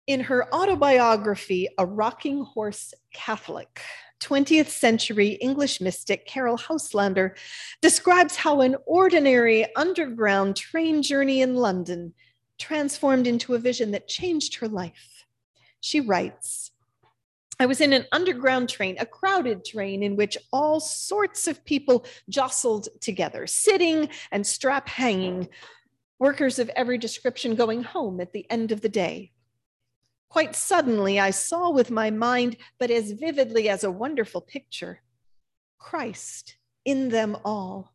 In her autobiography, A Rocking Horse Catholic, 20th century English mystic Caryll Houselander describes how an ordinary underground train journey in London transformed into a vision that changed her life. She writes, I was in an underground train, a crowded train in which all sorts of people jostled together, sitting and strap hanging, workers of every description going home at the end of the day. Quite suddenly, I saw with my mind, but as vividly as a wonderful picture, Christ in them all.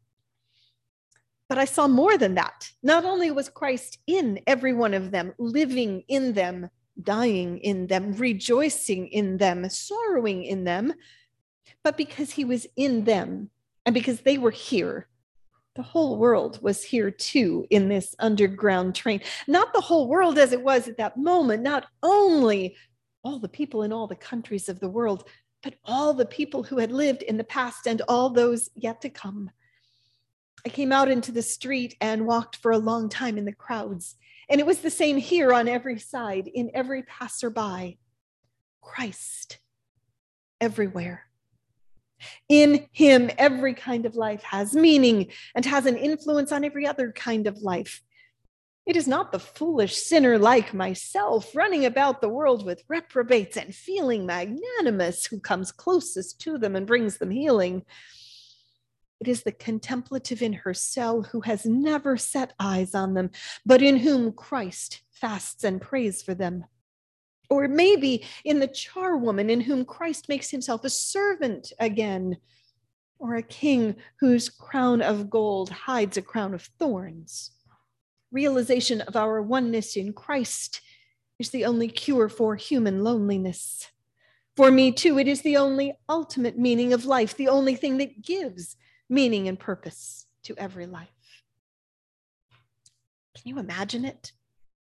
But I saw more than that. Not only was Christ in every one of them, living in them, dying in them, rejoicing in them, sorrowing in them, but because he was in them and because they were here, the whole world was here too in this underground train. Not the whole world as it was at that moment, not only all the people in all the countries of the world, but all the people who had lived in the past and all those yet to come. I came out into the street and walked for a long time in the crowds, and it was the same here on every side, in every passerby. Christ everywhere. In him, every kind of life has meaning and has an influence on every other kind of life. It is not the foolish sinner like myself running about the world with reprobates and feeling magnanimous who comes closest to them and brings them healing. It is the contemplative in her cell who has never set eyes on them, but in whom Christ fasts and prays for them. Or maybe in the charwoman in whom Christ makes himself a servant again, or a king whose crown of gold hides a crown of thorns. Realization of our oneness in Christ is the only cure for human loneliness. For me, too, it is the only ultimate meaning of life, the only thing that gives meaning and purpose to every life. Can you imagine it?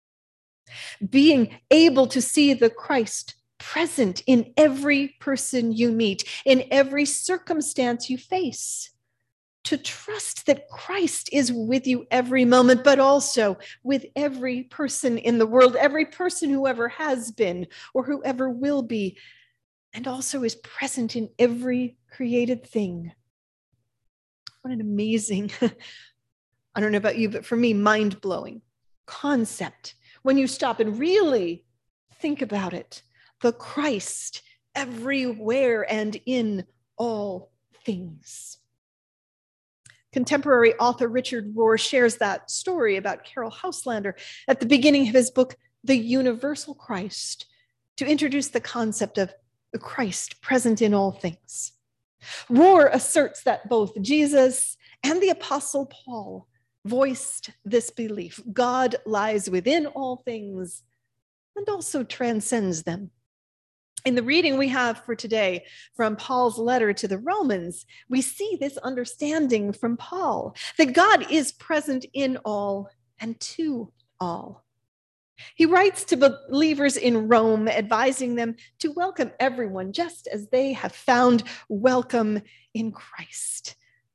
Being able to see the Christ present in every person you meet, in every circumstance you face. To trust that Christ is with you every moment, but also with every person in the world, every person who ever has been or who ever will be, and also is present in every created thing. What an amazing, I don't know about you, but for me, mind-blowing concept. When you stop and really think about it, the Christ everywhere and in all things. Contemporary author Richard Rohr shares that story about Caryll Houselander at the beginning of his book, The Universal Christ, to introduce the concept of the Christ present in all things. Rohr asserts that both Jesus and the Apostle Paul voiced this belief. God lies within all things and also transcends them. In the reading we have for today from Paul's letter to the Romans, we see this understanding from Paul, that God is present in all and to all. He writes to believers in Rome, advising them to welcome everyone just as they have found welcome in Christ.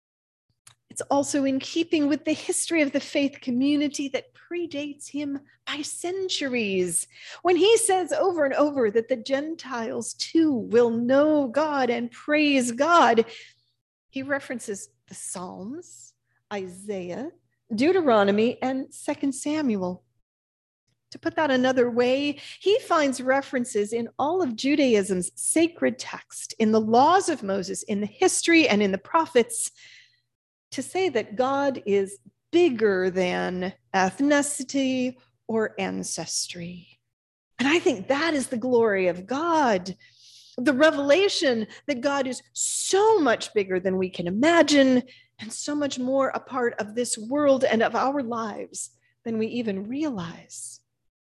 It's also in keeping with the history of the faith community that predates him by centuries, when he says over and over that the Gentiles too will know God and praise God. He references the Psalms, Isaiah, Deuteronomy, and 2 Samuel. To put that another way, he finds references in all of Judaism's sacred text, in the laws of Moses, in the history, and in the prophets, to say that God is bigger than ethnicity or ancestry. And I think that is the glory of God, the revelation that God is so much bigger than we can imagine, and so much more a part of this world and of our lives than we even realize.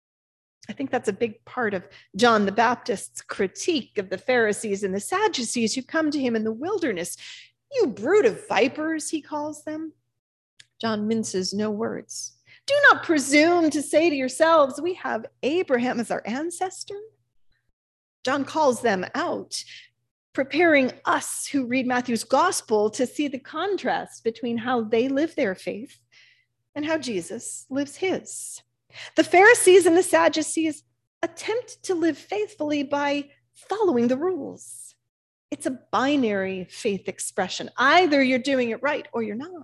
I think that's a big part of John the Baptist's critique of the Pharisees and the Sadducees who come to him in the wilderness. You brood of vipers, he calls them. John minces no words. Do not presume to say to yourselves, we have Abraham as our ancestor. John calls them out, preparing us who read Matthew's gospel to see the contrast between how they live their faith and how Jesus lives his. The Pharisees and the Sadducees attempt to live faithfully by following the rules. It's a binary faith expression. Either you're doing it right or you're not.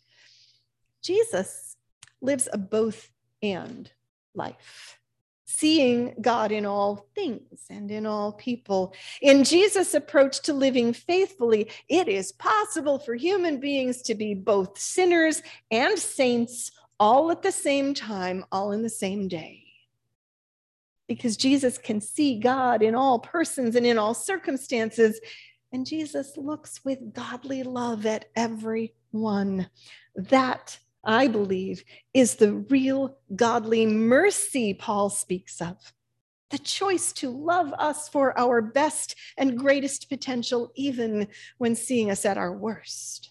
Jesus lives a both and life, seeing God in all things and in all people. In Jesus' approach to living faithfully, it is possible for human beings to be both sinners and saints all at the same time, all in the same day. Because Jesus can see God in all persons and in all circumstances, and Jesus looks with godly love at everyone. That, I believe, is the real godly mercy Paul speaks of. The choice to love us for our best and greatest potential, even when seeing us at our worst.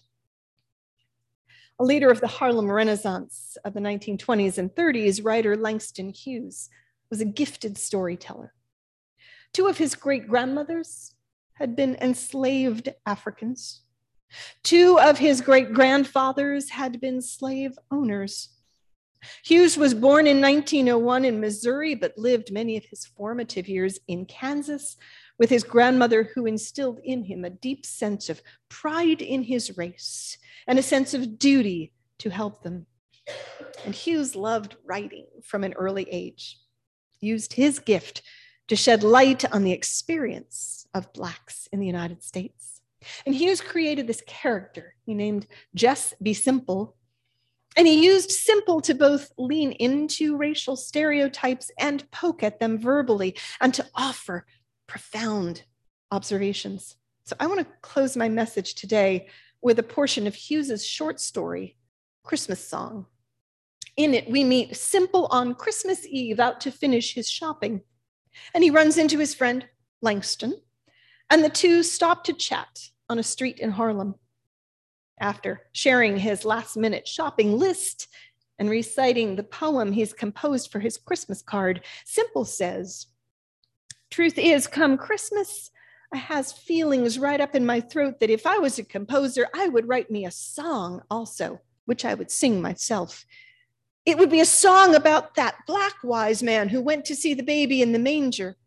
A leader of the Harlem Renaissance of the 1920s and 30s, writer Langston Hughes, was a gifted storyteller. Two of his great-grandmothers had been enslaved Africans. Two of his great-grandfathers had been slave owners. Hughes was born in 1901 in Missouri, but lived many of his formative years in Kansas with his grandmother, who instilled in him a deep sense of pride in his race and a sense of duty to help them. And Hughes loved writing from an early age, used his gift to shed light on the experience of Blacks in the United States. And Hughes created this character he named Jess Be Simple. And he used simple to both lean into racial stereotypes and poke at them verbally and to offer profound observations. So I want to close my message today with a portion of Hughes's short story, Christmas Song. In it, we meet Simple on Christmas Eve out to finish his shopping. And he runs into his friend, Langston, and the two stop to chat on a street in Harlem. After sharing his last-minute shopping list and reciting the poem he's composed for his Christmas card, Simple says, "Truth is, come Christmas, I has feelings right up in my throat that if I was a composer, I would write me a song also, which I would sing myself. It would be a song about that black wise man who went to see the baby in the manger.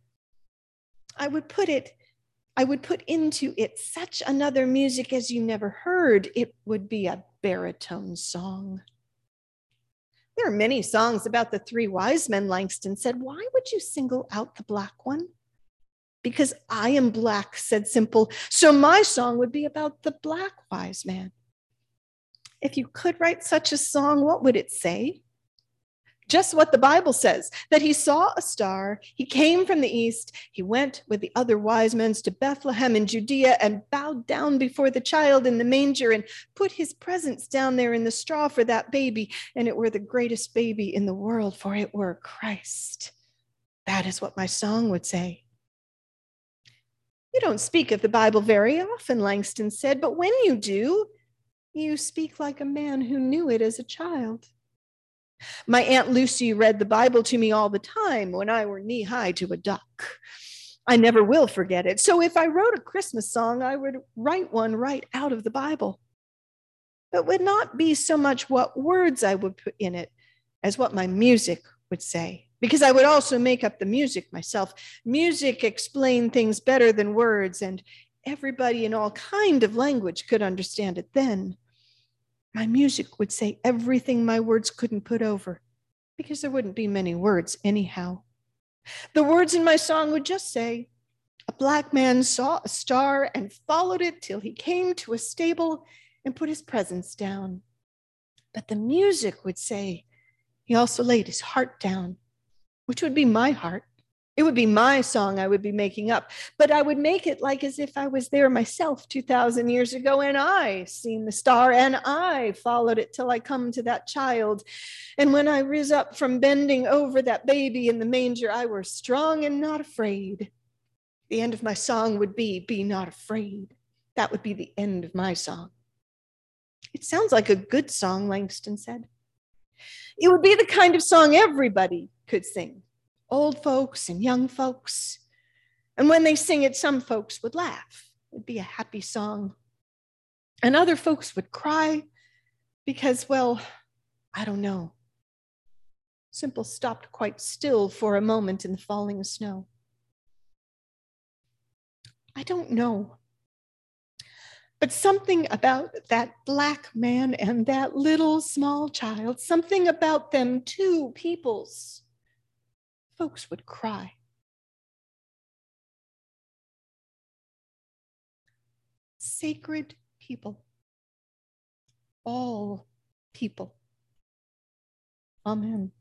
I would put into it such another music as you never heard. It would be a baritone song." There are many songs about the three wise men, Langston said. Why would you single out the black one? Because I am black, said Simple. So my song would be about the black wise man. If you could write such a song, what would it say? Just what the Bible says, that he saw a star, he came from the east, he went with the other wise men to Bethlehem in Judea and bowed down before the child in the manger and put his presents down there in the straw for that baby, and it were the greatest baby in the world, for it were Christ. That is what my song would say. You don't speak of the Bible very often, Langston said, but when you do, you speak like a man who knew it as a child. My Aunt Lucy read the Bible to me all the time when I were knee-high to a duck. I never will forget it. So if I wrote a Christmas song, I would write one right out of the Bible. It would not be so much what words I would put in it as what my music would say, because I would also make up the music myself. Music explained things better than words, and everybody in all kind of language could understand it then. My music would say everything my words couldn't put over, because there wouldn't be many words anyhow. The words in my song would just say, a black man saw a star and followed it till he came to a stable and put his presents down. But the music would say, he also laid his heart down, which would be my heart. It would be my song I would be making up, but I would make it like as if I was there myself 2,000 years ago and I seen the star and I followed it till I come to that child. And when I riz up from bending over that baby in the manger, I were strong and not afraid. The end of my song would be not afraid. That would be the end of my song. It sounds like a good song, Langston said. It would be the kind of song everybody could sing. Old folks and young folks. And when they sing it, some folks would laugh. It'd be a happy song. And other folks would cry because, well, I don't know. Simple stopped quite still for a moment in the falling snow. I don't know. But something about that Black man and that little small child, something about them two peoples, folks would cry. Sacred people, all people. Amen.